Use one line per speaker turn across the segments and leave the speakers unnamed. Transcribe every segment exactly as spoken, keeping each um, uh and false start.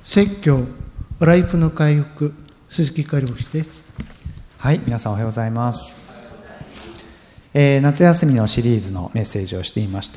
説教ライフの回復、鈴木香織です。
はい、皆さんおはようございます。えー、夏休みのシリーズのメッセージをしていまして、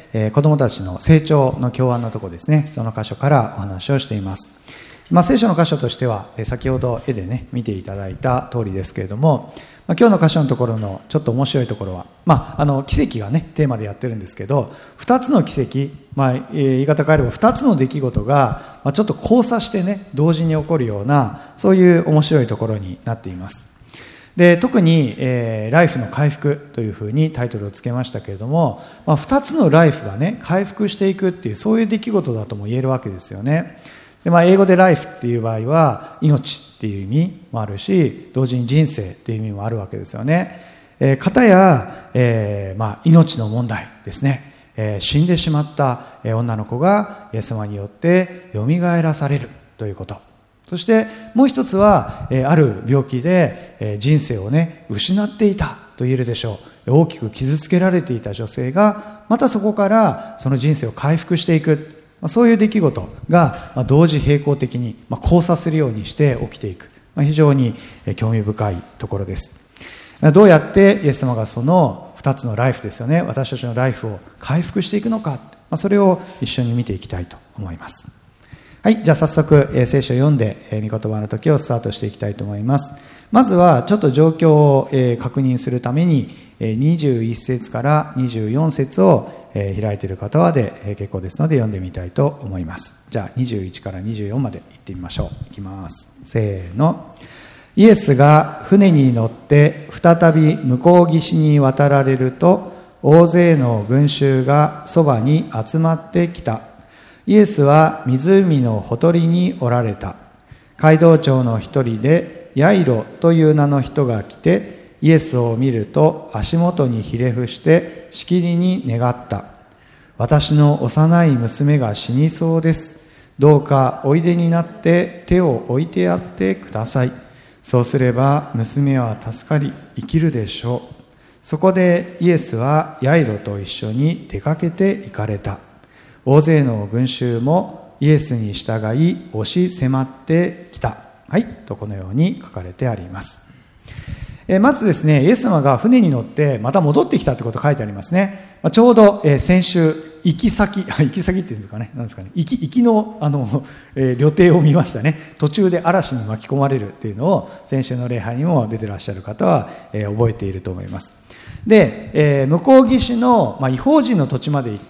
えー、子どもたちの成長の教案のところですね、その箇所からお話をしています。まあ、聖書の箇所としては、えー、先ほど絵でね見ていただいた通りですけれども、まあ、今日の箇所のところのちょっと面白いところは、まあ、あの奇跡がねテーマでやってるんですけど、ふたつの奇跡、まあえー、言い方変えればふたつの出来事が、まあ、ちょっと交差してね同時に起こるような、そういう面白いところになっています。で特に、えー、ライフの回復というふうにタイトルをつけましたけれども、まあ、ふたつのライフがね回復していくっていう、そういう出来事だとも言えるわけですよね。で、まあ、英語でライフっていう場合は命っていう意味もあるし、同時に人生っていう意味もあるわけですよね。えー、片や、えーまあ、命の問題ですね。えー、死んでしまった女の子がイエス様によってよみがえらされるということ。そしてもう一つは、えー、ある病気で、えー、人生をね失っていたと言えるでしょう。大きく傷つけられていた女性がまたそこからその人生を回復していく、まあ、そういう出来事が、まあ、同時並行的に、まあ、交差するようにして起きていく、まあ、非常に、えー、興味深いところです。どうやってイエス様がそのふたつのライフですよね、私たちのライフを回復していくのか、まあ、それを一緒に見ていきたいと思います。はい、じゃあ早速、えー、聖書を読んで、えー、御言葉の時をスタートしていきたいと思います。まずはちょっと状況を、えー、確認するために、えー、にじゅういっ節からにじゅうよん節を、えー、開いている方はで、えー、結構ですので読んでみたいと思います。じゃあにじゅういちからにじゅうよんまで行ってみましょう。いきます。せーの。イエスが船に乗って再び向こう岸に渡られると、大勢の群衆がそばに集まってきた。イエスは湖のほとりにおられた。街道長の一人でヤイロという名の人が来て、イエスを見ると足元にひれ伏してしきりに願った。私の幼い娘が死にそうです。どうかおいでになって手を置いてやってください。そうすれば娘は助かり生きるでしょう。そこでイエスはヤイロと一緒に出かけて行かれた。大勢の群衆もイエスに従い押し迫ってきた。はい、とこのように書かれてあります。えまずですね、イエス様が船に乗ってまた戻ってきたということが書いてありますね。ちょうど、えー、先週行き先行き先っていうんですかね、なんですかね、行き行きのあの、えー、旅程を見ましたね。途中で嵐に巻き込まれるっていうのを先週の礼拝にも出てらっしゃる方は、えー、覚えていると思います。で、えー、向こう岸の、まあ、異邦人の土地まで行って、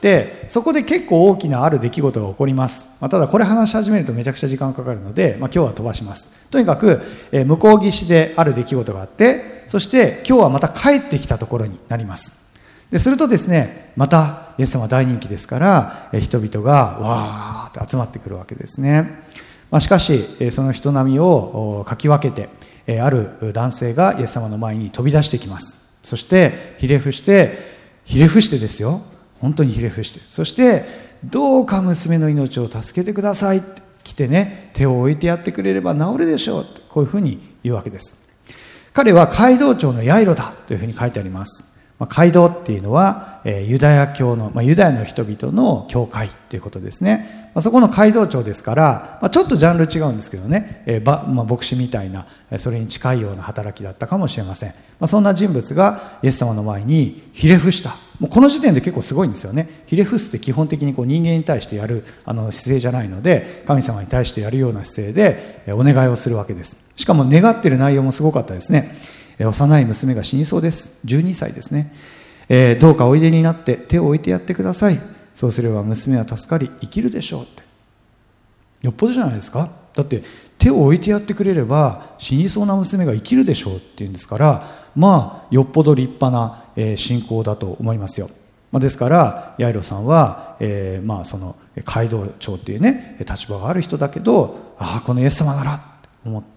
そこで結構大きなある出来事が起こります。まあ、ただこれ話し始めるとめちゃくちゃ時間かかるので、まあ、今日は飛ばします。とにかく、えー、向こう岸である出来事があって、そして今日はまた帰ってきたところになります。でするとですね、またイエス様は大人気ですから、えー、人々がわーって集まってくるわけですね。まあ、しかし、えー、その人波をかき分けて、えー、ある男性がイエス様の前に飛び出してきます。そしてひれ伏してひれ伏してですよ、本当にひれ伏して、そしてどうか娘の命を助けてくださいって来てね、手を置いてやってくれれば治るでしょうって、こういうふうに言うわけです。彼は街道長のヤイロだというふうに書いてあります。まあ、街道っていうのは、えー、ユダヤ教の、まあ、ユダヤの人々の教会ということですね。まあ、そこの街道長ですから、まあ、ちょっとジャンル違うんですけどね、えーばまあ、牧師みたいな、それに近いような働きだったかもしれません。まあ、そんな人物がイエス様の前にひれ伏した。もうこの時点で結構すごいんですよね。ひれ伏すって基本的にこう人間に対してやるあの姿勢じゃないので、神様に対してやるような姿勢で、えー、お願いをするわけです。しかも願っている内容もすごかったですね。えー、幼い娘が死にそうです。じゅうにさいですね。えー、どうかおいでになって手を置いてやってください。そうすれば娘は助かり生きるでしょうって。よっぽどじゃないですか。だって手を置いてやってくれれば死にそうな娘が生きるでしょうっていうんですから、まあよっぽど立派な、えー、信仰だと思いますよ。まあ、ですからヤイロさんは、えー、まあその街道長っていうね立場がある人だけど、ああこのイエス様ならと思って、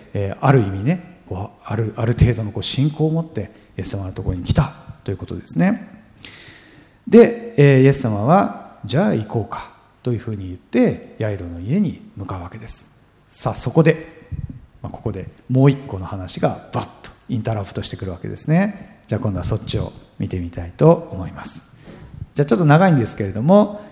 えー、ある意味ねこうあるある程度のこう信仰を持ってイエス様のところに来たということですね。で、えー、イエス様はじゃあ行こうかというふうに言ってヤイロの家に向かうわけです。さあそこで、まあ、ここでもう一個の話がバッとインタラプトしてくるわけですね。じゃあ今度はそっちを見てみたいと思います。じゃあちょっと長いんですけれども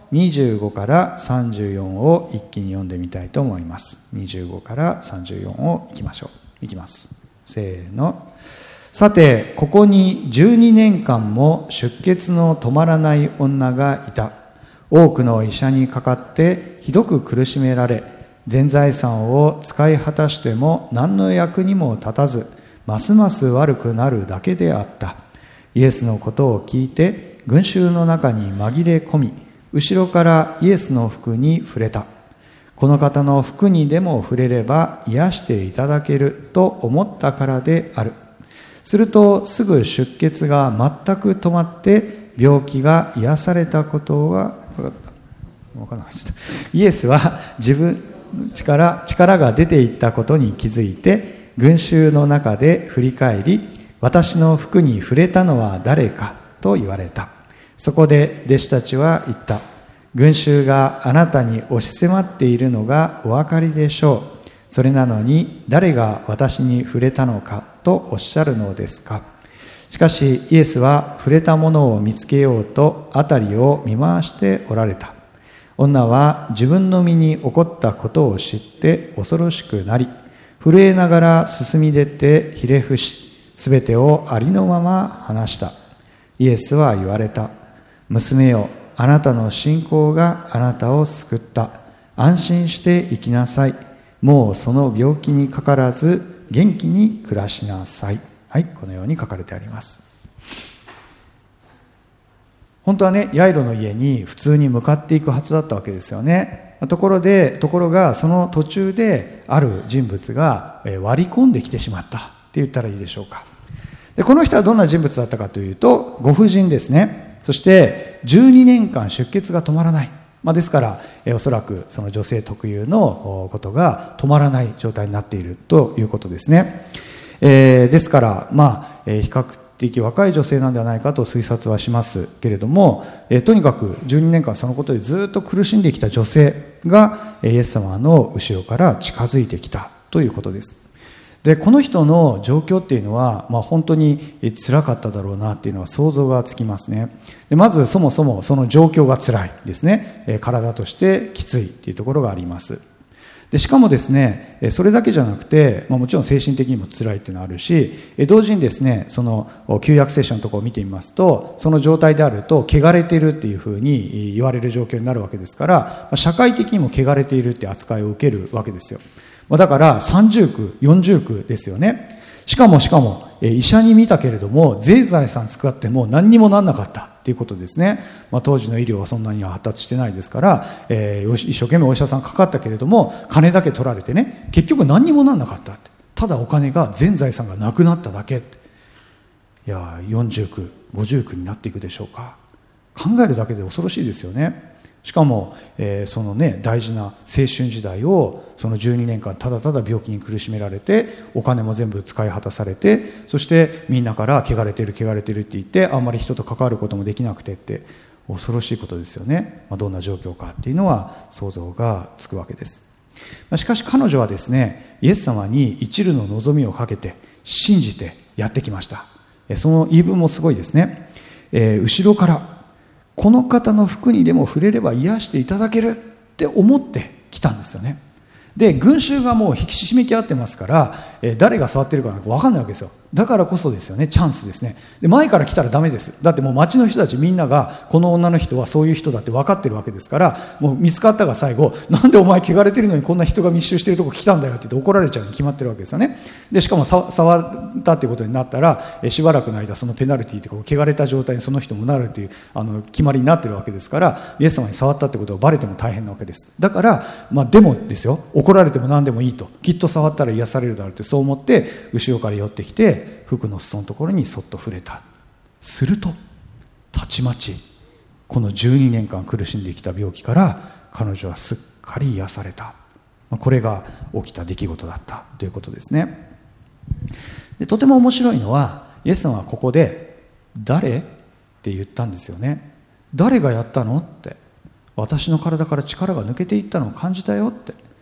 にじゅうごからさんじゅうよんを一気に読んでみたいと思います。にじゅうごからさんじゅうよんをいきましょう。いきます。せーの。さて、ここにじゅうにねんかんも出血の止まらない女がいた。多くの医者にかかってひどく苦しめられ、全財産を使い果たしても何の役にも立たず、ますます悪くなるだけであった。イエスのことを聞いて群衆の中に紛れ込み、後ろからイエスの服に触れた。この方の服にでも触れれば癒していただけると思ったからである。するとすぐ出血が全く止まって病気が癒されたことが分かった。分からなかった。イエスは自分力、力が出ていったことに気づいて群衆の中で振り返り、私の服に触れたのは誰かと言われた。そこで弟子たちは言った。群衆があなたに押し迫っているのがお分かりでしょう。それなのに誰が私に触れたのかとおっしゃるのですか。しかしイエスは触れたものを見つけようと辺りを見回しておられた。女は自分の身に起こったことを知って恐ろしくなり、震えながら進み出てひれ伏し、すべてをありのまま話した。イエスは言われた。娘よ、あなたの信仰があなたを救った。安心して生きなさい。もうその病気にかからず元気に暮らしなさい。はい、このように書かれてあります。本当はね、ヤイロの家に普通に向かっていくはずだったわけですよね。ところで、ところがその途中である人物が割り込んできてしまったって言ったらいいでしょうか。で、この人はどんな人物だったかというと、ご婦人ですね。そしてじゅうにねんかん出血が止まらない。まあ、ですから、えおそらくその女性特有のことが止まらない状態になっているということですね。えー、ですから、まあ、えー、比較的若い女性なんではないかと推察はしますけれども、えー、とにかくじゅうにねんかんそのことでずっと苦しんできた女性がイエス様の後ろから近づいてきたということです。で、この人の状況っていうのは、まあ、本当に辛かっただろうなっていうのは想像がつきますね。で、まずそもそもその状況が辛いですね。えー、体としてきついっていうところがあります。で、しかもですね、それだけじゃなくて、まあ、もちろん精神的にも辛いっていうのはあるし、同時にですね、その旧約聖書のところを見てみますと、その状態であると汚れているっていうふうに言われる状況になるわけですから、社会的にも汚れているって扱いを受けるわけですよ。だから三重苦、四重苦ですよね。しかもしかも医者に見たけれども全財産使っても何にもなんなかったっていうことですね。まあ、当時の医療はそんなには発達してないですから、えー、一生懸命お医者さんかかったけれども金だけ取られてね、結局何にもなんなかったって。ただお金が全財産がなくなっただけって。いや、四重苦、五重苦になっていくでしょうか。考えるだけで恐ろしいですよね。しかも、えー、そのね、大事な青春時代をそのじゅうにねんかんただただ病気に苦しめられて、お金も全部使い果たされて、そしてみんなから汚れてる汚れてるって言って、あんまり人と関わることもできなくてって、恐ろしいことですよね。まあ、どんな状況かっていうのは想像がつくわけです。しかし彼女はですね、イエス様に一縷の望みをかけて信じてやってきました。その言い分もすごいですね。えー、後ろからこの方の服にでも触れれば癒していただけるって思ってきたんですよね。で、群衆がもう引き締めき合ってますから、えー、誰が触ってるかなんか分かんないわけですよ。だからこそですよね、チャンスですね。で、前から来たらダメです。だってもう街の人たちみんながこの女の人はそういう人だって分かってるわけですから、もう見つかったが最後、なんでお前汚れてるのにこんな人が密集してるとこ来たんだよって言って怒られちゃうに決まってるわけですよね。で、しかも触ったっていうことになったら、えー、しばらくの間そのペナルティーとか汚れた状態にその人もなるっていうあの決まりになってるわけですから、イエス様に触ったってことがバレても大変なわけです。だから、まあでもですよ、怒られても何でもいいと、きっと触ったら癒されるだろうってそう思って後ろから寄ってきて服の裾のところにそっと触れた。するとたちまちこのじゅうにねんかん苦しんできた病気から彼女はすっかり癒された。これが起きた出来事だったということですね。で、とても面白いのはイエス様はここで誰って言ったんですよね。誰がやったのって、私の体から力が抜けていったのを感じたよって。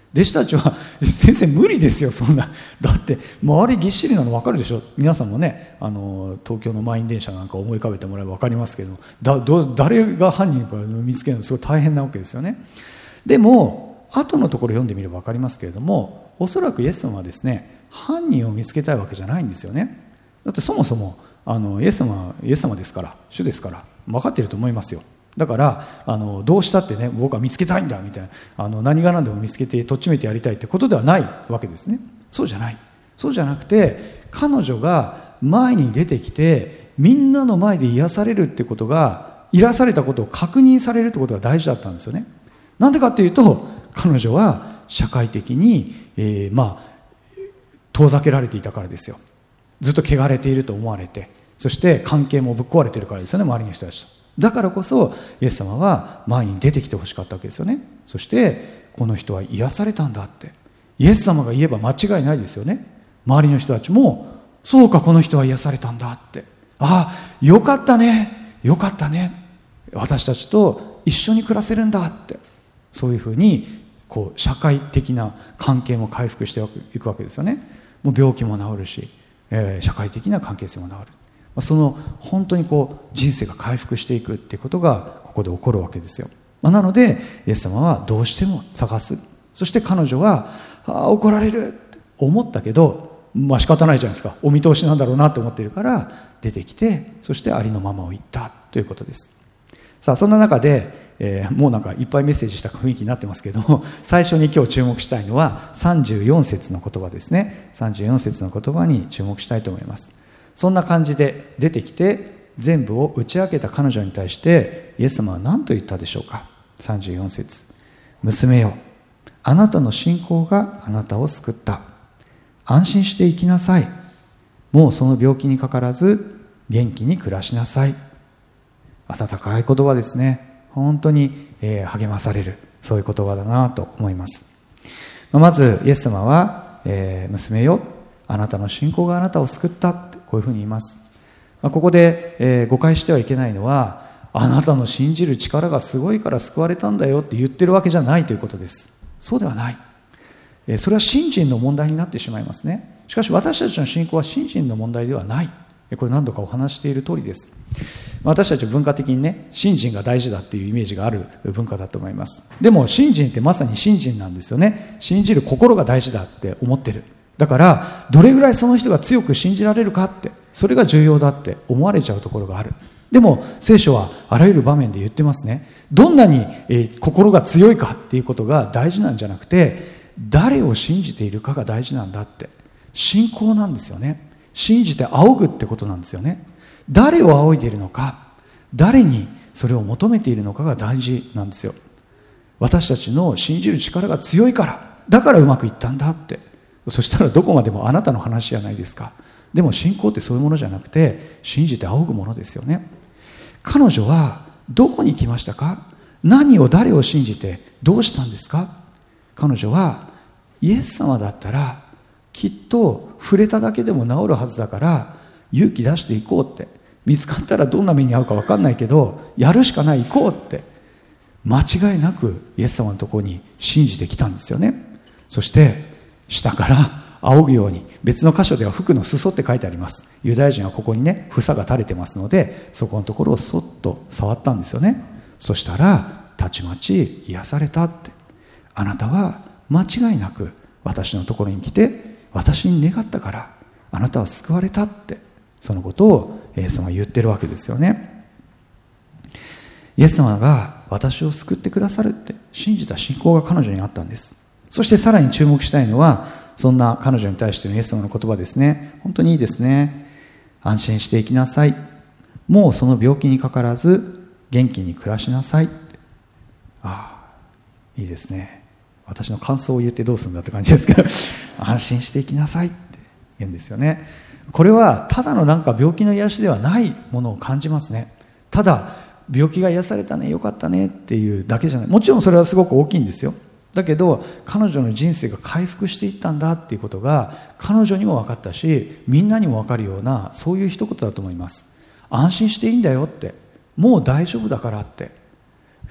弟子たちは先生無理ですよ、そんな。だって周りぎっしりなの分かるでしょ。皆さんもね、あの東京の満員電車なんか思い浮かべてもらえば分かりますけど、だど誰が犯人か見つけるのすごい大変なわけですよね。でも後のところ読んでみれば分かりますけれども、おそらくイエス様はですね、犯人を見つけたいわけじゃないんですよね。だってそもそもあのイエス様はイエス様ですから、主ですから分かっていると思いますよ。だからあのどうしたってね、僕は見つけたいんだみたいな、あの何が何でも見つけてとっちめてやりたいってことではないわけですね。そうじゃない。そうじゃなくて、彼女が前に出てきてみんなの前で癒されるってことが、癒されたことを確認されるってことが大事だったんですよね。なんでかっていうと、彼女は社会的に、えー、まあ遠ざけられていたからですよ。ずっと汚れていると思われて、そして関係もぶっ壊れているからですよね、周りの人たちと。だからこそイエス様は前に出てきてほしかったわけですよね。そしてこの人は癒されたんだって、イエス様が言えば間違いないですよね。周りの人たちも、そうか、この人は癒されたんだって、ああよかったね、よかったね、私たちと一緒に暮らせるんだって、そういうふうにこう社会的な関係も回復していくわけですよね。もう病気も治るし、えー、社会的な関係性も治る。その本当にこう人生が回復していくっていうことがここで起こるわけですよ。なのでイエス様はどうしても探す。そして彼女はああ怒られるって思ったけど、まあ仕方ないじゃないですか、お見通しなんだろうなと思っているから出てきて、そしてありのままを言ったということです。さあそんな中で、えー、もうなんかいっぱいメッセージした雰囲気になってますけども、最初に今日注目したいのはさんじゅうよん節の言葉ですね。さんじゅうよん節の言葉に注目したいと思います。そんな感じで出てきて全部を打ち明けた彼女に対してイエス様は何と言ったでしょうか。さんじゅうよん節、娘よ、あなたの信仰があなたを救った。安心して生きなさい。もうその病気にかからず元気に暮らしなさい。温かい言葉ですね。本当に、えー、励まされる、そういう言葉だなと思います。まずイエス様は、えー、娘よ、あなたの信仰があなたを救ったって、こういうふうに言います。ここで、えー、誤解してはいけないのは、あなたの信じる力がすごいから救われたんだよって言ってるわけじゃないということです。そうではない。えー、それは信心の問題になってしまいますね。しかし私たちの信仰は信心の問題ではない。これ何度かお話している通りです。私たち文化的にね、信心が大事だっていうイメージがある文化だと思います。でも信心ってまさに信心なんですよね。信じる心が大事だって思ってる。だからどれぐらいその人が強く信じられるかって、それが重要だって思われちゃうところがある。でも聖書はあらゆる場面で言ってますね。どんなに、えー、心が強いかっていうことが大事なんじゃなくて、誰を信じているかが大事なんだって。信仰なんですよね。信じて仰ぐってことなんですよね。誰を仰いでいるのか、誰にそれを求めているのかが大事なんですよ。私たちの信じる力が強いから、だからうまくいったんだって。そしたらどこまでもあなたの話じゃないですか。でも信仰ってそういうものじゃなくて、信じて仰ぐものですよね。彼女はどこに来ましたか？何を誰を信じてどうしたんですか？彼女はイエス様だったらきっと触れただけでも治るはずだから勇気出していこうって、見つかったらどんな目に遭うか分かんないけどやるしかない、行こうって、間違いなくイエス様のところに信じてきたんですよね。そして下から仰ぐように、別の箇所では服の裾って書いてあります。ユダヤ人はここにね、房が垂れてますので、そこのところをそっと触ったんですよね。そしたらたちまち癒されたって。あなたは間違いなく私のところに来て私に願ったからあなたは救われたって、そのことをイエス様は言ってるわけですよね。イエス様が私を救ってくださるって信じた信仰が彼女にあったんです。そしてさらに注目したいのは、そんな彼女に対してのイエス様の言葉ですね。本当にいいですね。安心して生きなさい。もうその病気にかからず元気に暮らしなさいって。ああ、いいですね。私の感想を言ってどうするんだって感じですけど安心して生きなさいって言うんですよね。これはただのなんか病気の癒しではないものを感じますね。ただ病気が癒されたね、よかったねっていうだけじゃない。もちろんそれはすごく大きいんですよ。だけど彼女の人生が回復していったんだっていうことが彼女にも分かったし、みんなにも分かるような、そういう一言だと思います。安心していいんだよって、もう大丈夫だからって。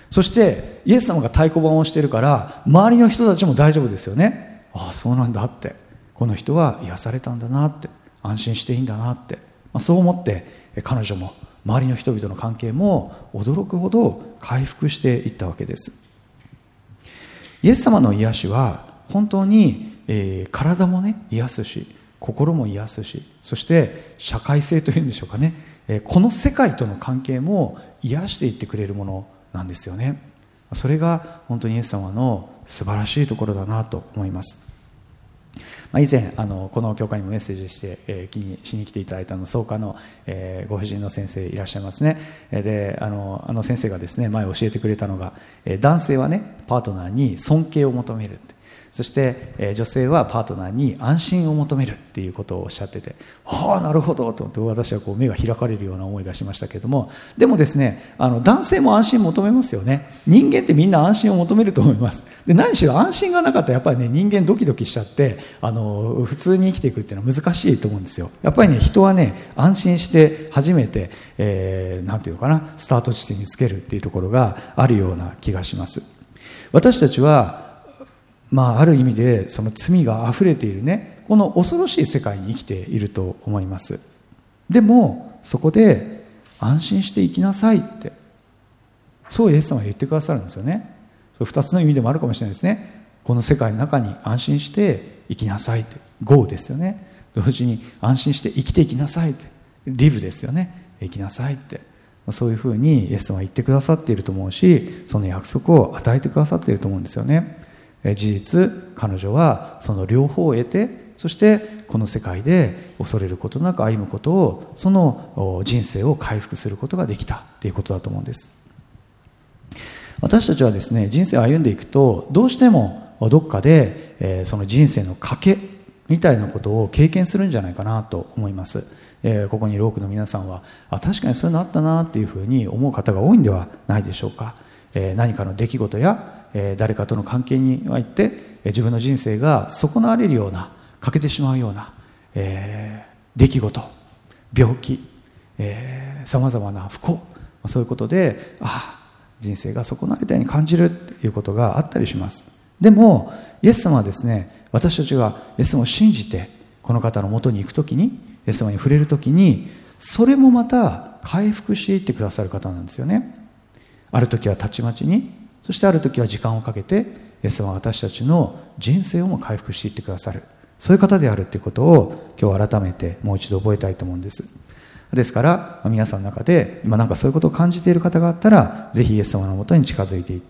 そしてイエス様が太鼓判をしているから周りの人たちも大丈夫ですよね。ああそうなんだって、この人は癒されたんだなって、安心していいんだなって、まあ、そう思って彼女も周りの人々の関係も驚くほど回復していったわけです。イエス様の癒しは本当に、えー、体もね癒すし、心も癒すし、そして社会性というんでしょうかね、えー、この世界との関係も癒していってくれるものなんですよね。それが本当にイエス様の素晴らしいところだなと思います。まあ、以前あのこの教会にもメッセージして、えー、気にしに来ていただいたの創価の、えー、ご婦人の先生いらっしゃいますね。であのあの先生がですね前教えてくれたのが、えー、男性はねパートナーに尊敬を求めるって、そして、えー、女性はパートナーに安心を求めるっていうことをおっしゃってて、はあなるほどと思って私はこう目が開かれるような思いがしましたけれども、でもですねあの男性も安心を求めますよね。人間ってみんな安心を求めると思います。で何しろ安心がなかったらやっぱりね人間ドキドキしちゃってあの普通に生きていくっていうのは難しいと思うんですよ。やっぱりね人はね安心して初めて、えー、なんていうのかなスタート地点につけるっていうところがあるような気がします。私たちはまあ、ある意味でその罪があふれているねこの恐ろしい世界に生きていると思います。でもそこで安心して生きなさいってそうイエス様が言ってくださるんですよね。それふたつの意味でもあるかもしれないですね。この世界の中に安心して生きなさいって Go ですよね。同時に安心して生きていきなさいって Live ですよね。生きなさいってそういうふうにイエス様は言ってくださっていると思うし、その約束を与えてくださっていると思うんですよね。事実彼女はその両方を得て、そしてこの世界で恐れることなく歩むことを、その人生を回復することができたということだと思うんです。私たちはですね人生を歩んでいくとどうしてもどっかで、えー、その人生の賭けみたいなことを経験するんじゃないかなと思います。えー、ここにいる多くの皆さんはあ確かにそういうのあったなっていうふうに思う方が多いんではないでしょうか。えー、何かの出来事や誰かとの関係において自分の人生が損なわれるような欠けてしまうような、えー、出来事、病気、さまざまな不幸、そういうことでああ人生が損なわれたように感じるということがあったりします。でもイエス様はですね私たちがイエス様を信じてこの方のもとに行くときに、イエス様に触れるときにそれもまた回復していってくださる方なんですよね。ある時はたちまちに、そしてある時は時間をかけてイエス様は私たちの人生をも回復していってくださる、そういう方であるということを今日改めてもう一度覚えたいと思うんです。ですから皆さんの中で今なんかそういうことを感じている方があったら、ぜひイエス様のもとに近づいていって、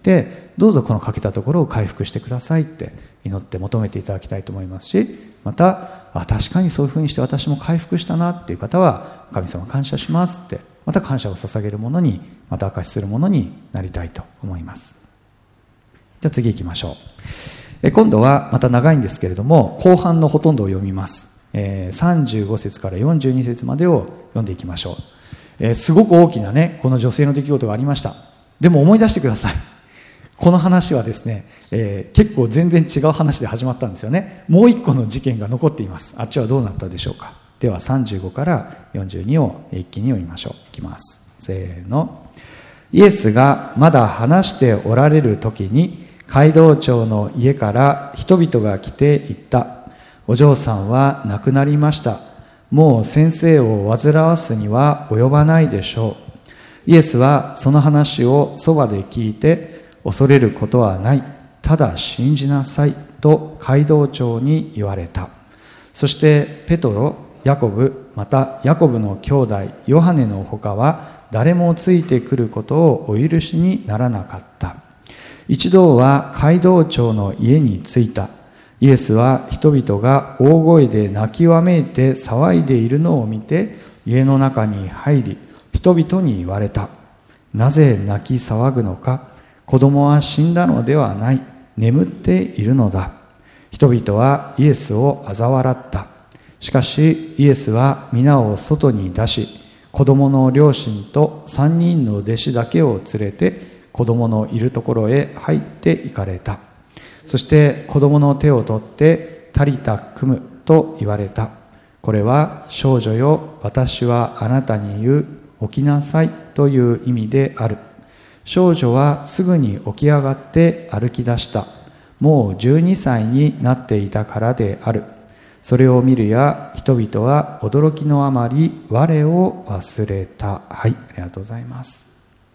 どうぞこの欠けたところを回復してくださいって祈って求めていただきたいと思いますし、またあ確かにそういうふうにして私も回復したなっていう方は神様感謝しますって、また感謝を捧げるものに、また証しするものになりたいと思います。じゃあ次行きましょう。え今度はまた長いんですけれども後半のほとんどを読みます。えー、さんじゅうご節からよんじゅうに節までを読んでいきましょう。えー、すごく大きなねこの女性の出来事がありました。でも思い出してください。この話はですね、えー、結構全然違う話で始まったんですよね。もう一個の事件が残っています。あっちはどうなったでしょうか。ではさんじゅうごからよんじゅうにを一気に読みましょう。いきます。せーの。イエスがまだ話しておられる時に街道長の家から人々が来て言った。お嬢さんは亡くなりました。もう先生を煩わすには及ばないでしょう。イエスはその話をそばで聞いて、恐れることはない。ただ信じなさいと街道長に言われた。そしてペトロ、ヤコブ、またヤコブの兄弟ヨハネのほかは誰もついてくることをお許しにならなかった。一同は街道長の家に着いた。イエスは人々が大声で泣きわめいて騒いでいるのを見て家の中に入り、人々に言われた。なぜ泣き騒ぐのか。子供は死んだのではない。眠っているのだ。人々はイエスを嘲笑った。しかしイエスは皆を外に出し、子供の両親と三人の弟子だけを連れて子供のいるところへ入って行かれた。そして子供の手を取ってタリタクムと言われた。これは少女よ、私はあなたに言う、起きなさいという意味である。 少女はすぐに起き上がって歩き出した。もうじゅうにさいになっていたからである。それを見るや人々は驚きのあまり我を忘れた。はい、ありがとうございます。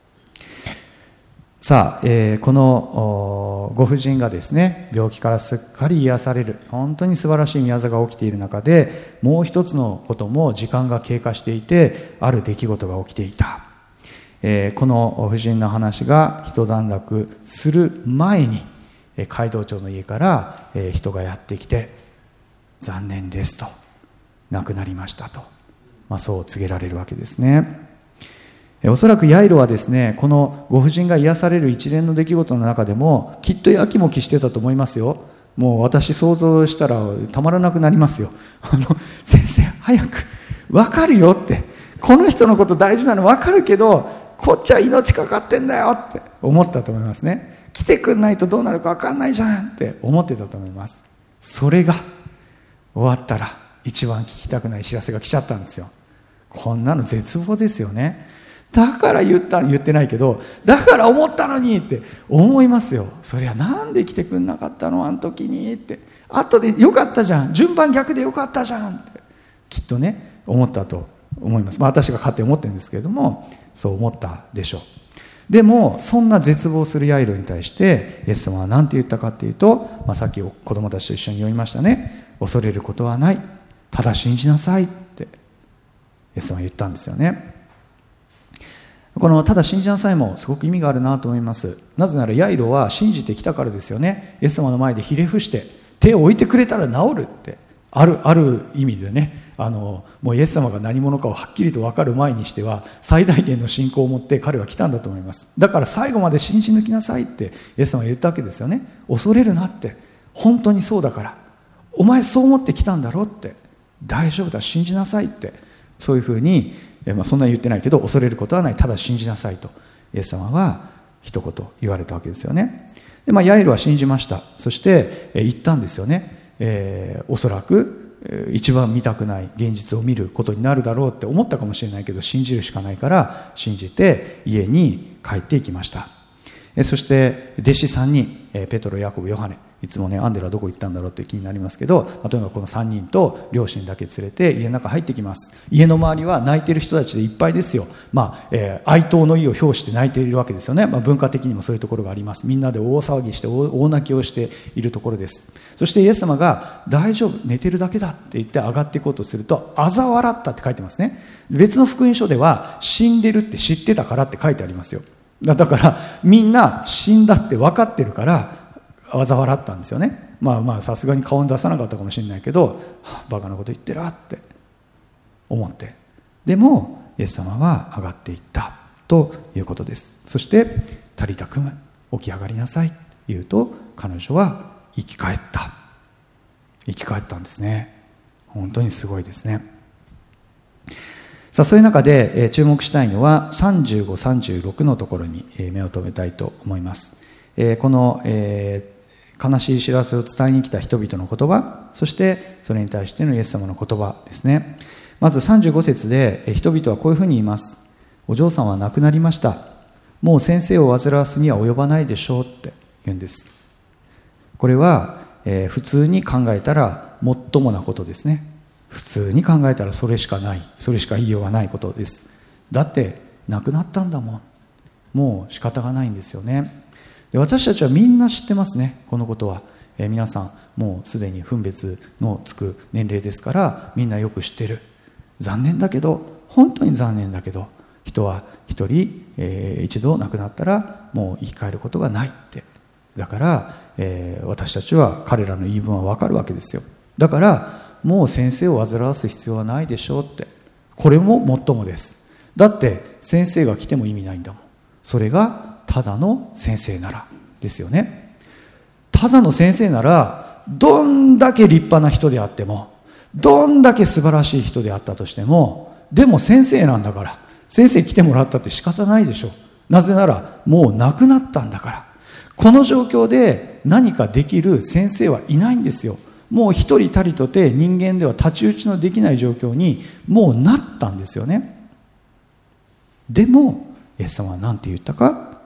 さあ、えー、このご婦人がですね、病気からすっかり癒される、本当に素晴らしい宮座が起きている中で、もう一つのことも時間が経過していて、ある出来事が起きていた。えー、この婦人の話が一段落する前に、街道長の家から人がやってきて、残念ですと、亡くなりましたと、まあ、そう告げられるわけですね。おそらくヤイロはですね、このご婦人が癒される一連の出来事の中でもきっとやきもきしてたと思いますよ。もう私想像したらたまらなくなりますよ。あの先生早く分かるよって、この人のこと大事なの分かるけどこっちは命かかってんだよって思ったと思いますね。来てくんないとどうなるか分かんないじゃんって思ってたと思います。それが終わったら一番聞きたくない知らせが来ちゃったんですよ。こんなの絶望ですよね。だから言った言ってないけど、だから思ったのにって思いますよ。そりゃなんで来てくんなかったのあの時にって、後でよかったじゃん、順番逆でよかったじゃんってきっとね思ったと思います。まあ私が勝手に思ってるんですけれども、そう思ったでしょう。でもそんな絶望するヤイロに対してイエス様は何て言ったかっていうと、まあ、さっき子供たちと一緒に読みましたね。恐れることはない、ただ信じなさいってイエス様は言ったんですよね。このただ信じなさいもすごく意味があるなと思います。なぜならヤイロは信じてきたからですよね。イエス様の前でひれ伏して手を置いてくれたら治るってあるある意味でね、あのもうイエス様が何者かをはっきりと分かる前にしては最大限の信仰を持って彼は来たんだと思います。だから最後まで信じ抜きなさいってイエス様は言ったわけですよね。恐れるなって、本当にそうだから、お前そう思って来たんだろって、大丈夫だ信じなさいって、そういうふうにまあ、そんなに言ってないけど恐れることはない、ただ信じなさいとイエス様は一言言われたわけですよね。で、まあ、ヤイロは信じました。そして言ったんですよね、えー、おそらく一番見たくない現実を見ることになるだろうって思ったかもしれないけど、信じるしかないから信じて家に帰っていきました。そして弟子さんにん、ペトロ、ヤコブ、ヨハネ、いつもねアンデラはどこ行ったんだろうって気になりますけど、まあ、とにかくこのさんにんと両親だけ連れて家の中入ってきます。家の周りは泣いている人たちでいっぱいですよ。まあえー、哀悼の意を表して泣いているわけですよね。まあ、文化的にもそういうところがあります。みんなで大騒ぎして 大, 大泣きをしているところです。そしてイエス様が大丈夫、寝てるだけだって言って上がっていこうとすると、嘲笑ったって書いてますね。別の福音書では死んでるって知ってたからって書いてありますよ。だからみんな死んだって分かってるから嘲笑ったんですよね。まあまあさすがに顔に出さなかったかもしれないけど、はあ、バカなこと言ってるわって思って、でもイエス様は上がっていったということです。そしてタリタクム、起き上がりなさいと言うと彼女は生き返った生き返ったんですね。本当にすごいですね。さあ、そういう中で、えー、注目したいのはさんじゅうご、さんじゅうろくのところに、えー、目を留めたいと思います。えー、この、えー、悲しい知らせを伝えに来た人々の言葉、そしてそれに対してのイエス様の言葉ですね。まずさんじゅうご節で、えー、人々はこういうふうに言います。お嬢さんは亡くなりました。もう先生を煩わすには及ばないでしょうって言うんです。これは、えー、普通に考えたらもっともなことですね。普通に考えたらそれしかない、それしか言いようがないことです。だって亡くなったんだもん。もう仕方がないんですよね。で、私たちはみんな知ってますね、このことは。えー、皆さんもうすでに分別のつく年齢ですからみんなよく知ってる。残念だけど、本当に残念だけど、人は一人、えー、一度亡くなったらもう生き返ることがないって。だから、えー、私たちは彼らの言い分は分かるわけですよ。だからもう先生を煩わす必要はないでしょうって。これももっともです。だって先生が来ても意味ないんだもん。それがただの先生ならですよね。ただの先生ならどんだけ立派な人であっても、どんだけ素晴らしい人であったとしても、でも先生なんだから先生来てもらったって仕方ないでしょう。なぜならもう亡くなったんだから。この状況で何かできる先生はいないんですよ。もう一人たりとて人間では太刀打ちのできない状況にもうなったんですよね。でもイエス様は何て言ったか。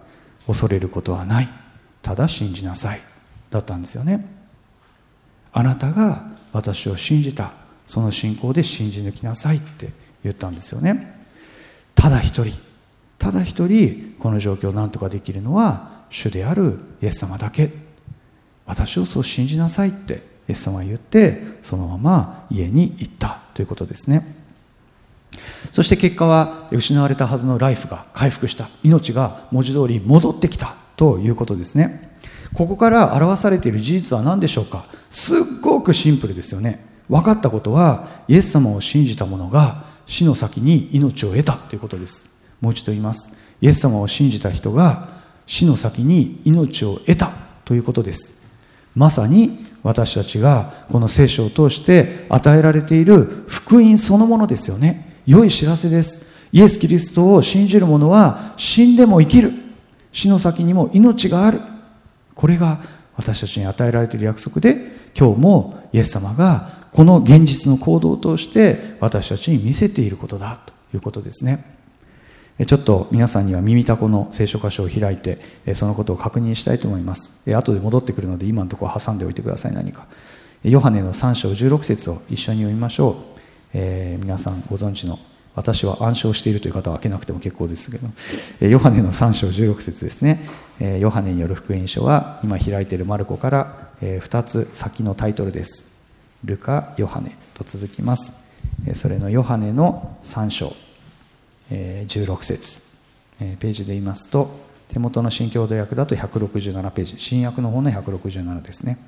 恐れることはない、ただ信じなさいだったんですよね。あなたが私を信じた、その信仰で信じ抜きなさいって言ったんですよね。ただ一人ただ一人この状況を何とかできるのは主であるイエス様だけ。私をそう信じなさいってイエス様は言って、そのまま家に行ったということですね。そして結果は失われたはずのライフが回復した、命が文字通り戻ってきたということですね。ここから表されている事実は何でしょうか。すっごくシンプルですよね。分かったことは、イエス様を信じた者が死の先に命を得たということです。もう一度言います。イエス様を信じた人が死の先に命を得たということです。まさに私たちがこの聖書を通して与えられている福音そのものですよね。良い知らせです。イエス・キリストを信じる者は死んでも生きる、死の先にも命がある。これが私たちに与えられている約束で、今日もイエス様がこの現実の行動を通して私たちに見せていることだということですね。ちょっと皆さんには耳たこの聖書箇所を開いて、そのことを確認したいと思います。後で戻ってくるので今のところ挟んでおいてください。何かヨハネのさん章じゅうろく節を一緒に読みましょう。えー、皆さんご存知の、私は暗唱しているという方は開けなくても結構ですけど、ヨハネのさん章じゅうろく節ですね。ヨハネによる福音書は今開いているマルコからふたつ先のタイトルです。ルカ、ヨハネと続きます。それのヨハネのさん章じゅうろく節、ページで言いますと、手元の新共同訳だとひゃくろくじゅうななページ、新訳の方のひゃくろくじゅうななですね。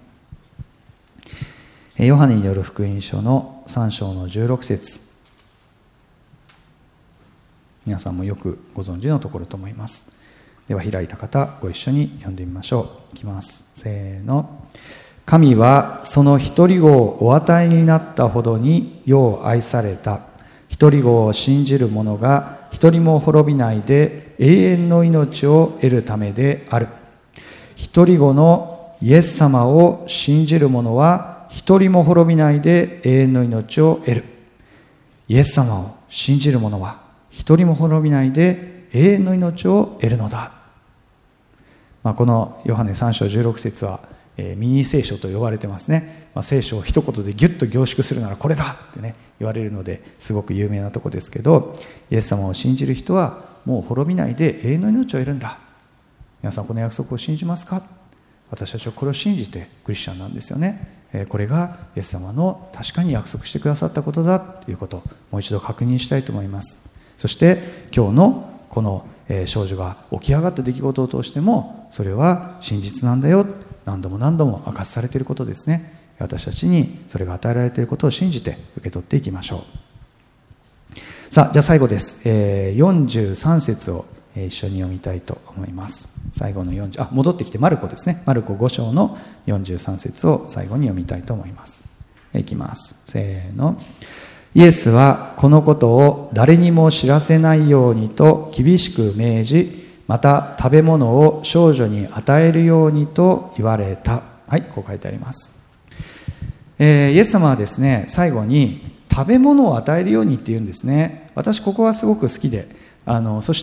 ヨハネによる福音書のさん章のじゅうろく節、皆さんもよくご存知のところと思います。では開いた方ご一緒に読んでみましょう。いきます。せーの。神はその一人子をお与えになったほどに世を愛された。一人子を信じる者が一人も滅びないで永遠の命を得るためである。一人子のイエス様を信じる者は一人も滅びないで永遠の命を得る。イエス様を信じる者は一人も滅びないで永遠の命を得るのだ。まあ、このヨハネさん章じゅうろく節は、えー、ミニ聖書と呼ばれてますね。まあ、聖書を一言でギュッと凝縮するならこれだってね言われるのですごく有名なとこですけど、イエス様を信じる人はもう滅びないで永遠の命を得るんだ。皆さんこの約束を信じますか。私たちはこれを信じてクリスチャンなんですよね。えー、これがイエス様の確かに約束してくださったことだということをもう一度確認したいと思います。そして今日のこの少女が起き上がった出来事を通してもそれは真実なんだよ、何度も何度も明かされていることですね。私たちにそれが与えられていることを信じて受け取っていきましょう。さあ、じゃあ最後です。よんじゅうさん節を一緒に読みたいと思います。最後のよんじゅうあ戻ってきてマルコですね。マルコご章のよんじゅうさん節を最後に読みたいと思います。いきます。せーの。イエスはこのことを誰にも知らせないようにと厳しく命じ、また食べ物を少女に与えるようにと言われた。はい、こう書いてあります。えー、イエス様はですね、最後に食べ物を与えるようにって言うんですね。私ここはすごく好きで、あのそして、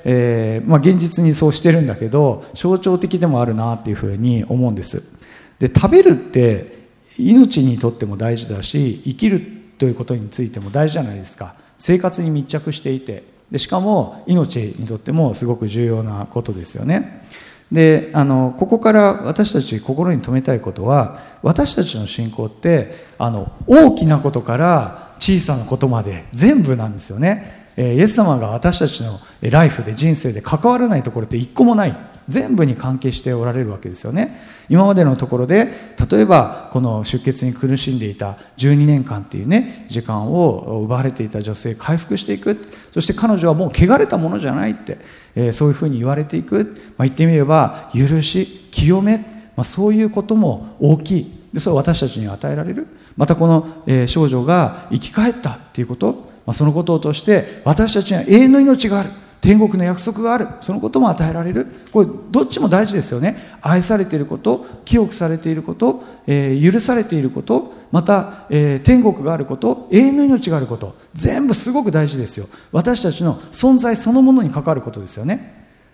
えーまあ、現実にそうしてるんだけど象徴的でもあるなっていうふうに思うんです。で、食べるって命にとっても大事だし、生きるということについても大事じゃないですか。生活に密着していて、でしかも命にとってもすごく重要なことですよね。で、あのここから私たち心に留めたいことは、私たちの信仰ってあの大きなことから小さなことまで全部なんですよね。イエス様が私たちのライフで人生で関わらないところって一個もない。全部に関係しておられるわけですよね。今までのところで例えばこの出血に苦しんでいたじゅうにねんかんっていうね時間を奪われていた女性回復していく。そして彼女はもう汚れたものじゃないって、えー、そういうふうに言われていく。まあ、言ってみれば許し清め、まあ、そういうことも大きい。でそれを私たちに与えられる。またこの、えー、少女が生き返ったっていうこと、まあ、そのことを通して私たちには永遠の命がある、天国の約束がある、そのことも与えられる。これどっちも大事ですよね。愛されていること、清くされていること、えー、許されていること、また、えー、天国があること、永遠の命があること、全部すごく大事ですよ。私たちの存在そのものに関わることですよね。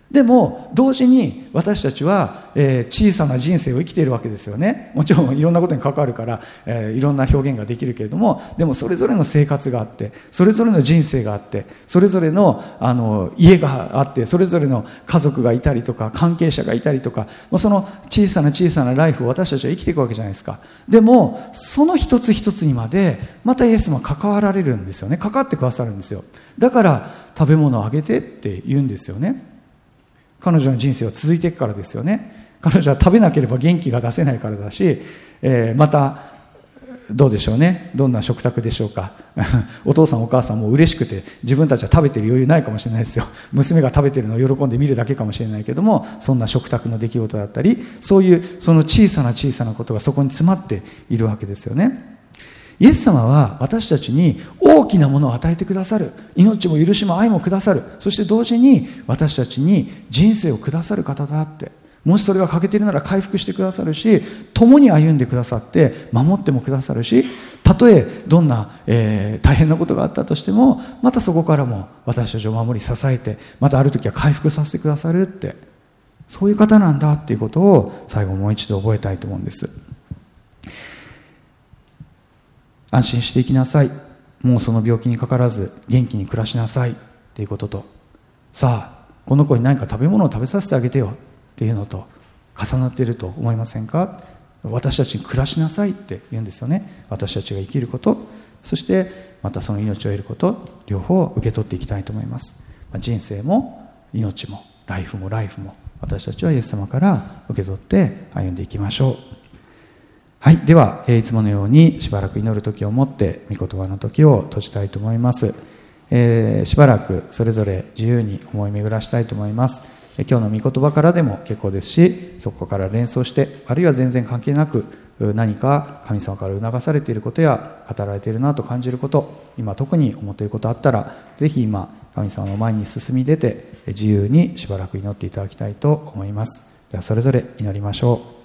でも同時に私たちは、えー、小さな人生を生きているわけですよね。もちろんいろんなことに関わるから、えー、いろんな表現ができるけれども、でもそれぞれの生活があって、それぞれの人生があって、それぞれの、あの家があって、それぞれの家族がいたりとか関係者がいたりとか、その小さな小さなライフを私たちは生きていくわけじゃないですか。でもその一つ一つにまでまたイエス様は関わられるんですよね。関わってくださるんですよ。だから食べ物をあげてって言うんですよね。彼女の人生は続いていくからですよね。彼女は食べなければ元気が出せないからだし、えー、またどうでしょうね。どんな食卓でしょうか。お父さんお母さんも嬉しくて自分たちは食べてる余裕ないかもしれないですよ。娘が食べてるのを喜んで見るだけかもしれないけども、そんな食卓の出来事だったり、そういうその小さな小さなことがそこに詰まっているわけですよね。イエス様は私たちに大きなものを与えてくださる。命も許しも愛もくださる。そして同時に私たちに人生をくださる方だって。もしそれが欠けているなら回復してくださるし、共に歩んでくださって守ってもくださるし、たとえどんな、えー、大変なことがあったとしても、またそこからも私たちを守り支えて、またある時は回復させてくださるって、そういう方なんだっていうことを最後もう一度覚えたいと思うんです。安心して生きなさい。もうその病気にかからず元気に暮らしなさいっていうことと、さあこの子に何か食べ物を食べさせてあげてよっていうのと重なっていると思いませんか。私たちに暮らしなさいって言うんですよね。私たちが生きること、そしてまたその命を得ること、両方受け取っていきたいと思います。人生も命もライフもライフも私たちはイエス様から受け取って歩んでいきましょう。はい、では、えー、いつものようにしばらく祈る時をもって御言葉の時を閉じたいと思います。えー、しばらくそれぞれ自由に思い巡らしたいと思います。えー、今日の御言葉からでも結構ですし、そこから連想して、あるいは全然関係なく何か神様から促されていることや語られているなと感じること、今特に思っていることあったら、ぜひ今神様の前に進み出て自由にしばらく祈っていただきたいと思います。ではそれぞれ祈りましょう。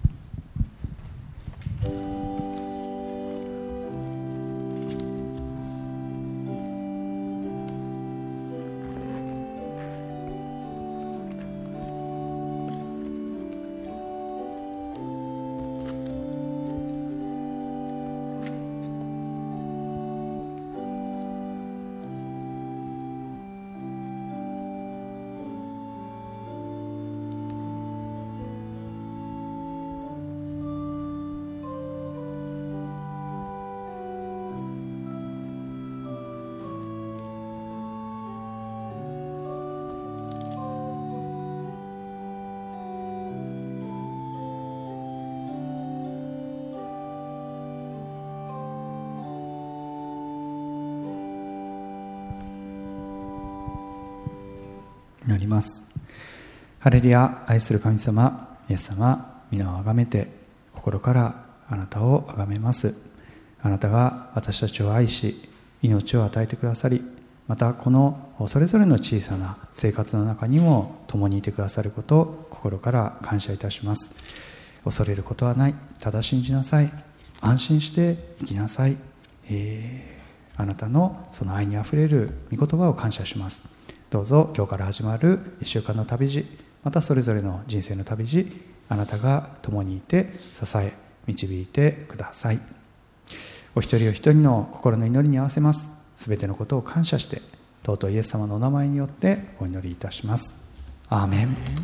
祈ります。ハレルヤ。愛する神様、イエス様、皆をあがめて心からあなたをあがめます。あなたが私たちを愛し命を与えてくださり、またこのそれぞれの小さな生活の中にも共にいてくださることを心から感謝いたします。恐れることはない。ただ信じなさい。安心して生きなさい。えー、あなたのその愛にあふれる御言葉を感謝します。どうぞ今日から始まるいっしゅうかんの旅路、またそれぞれの人生の旅路、あなたが共にいて支え導いてください。お一人お一人の心の祈りに合わせます。すべてのことを感謝して尊いイエス様のお名前によってお祈りいたします。アーメン。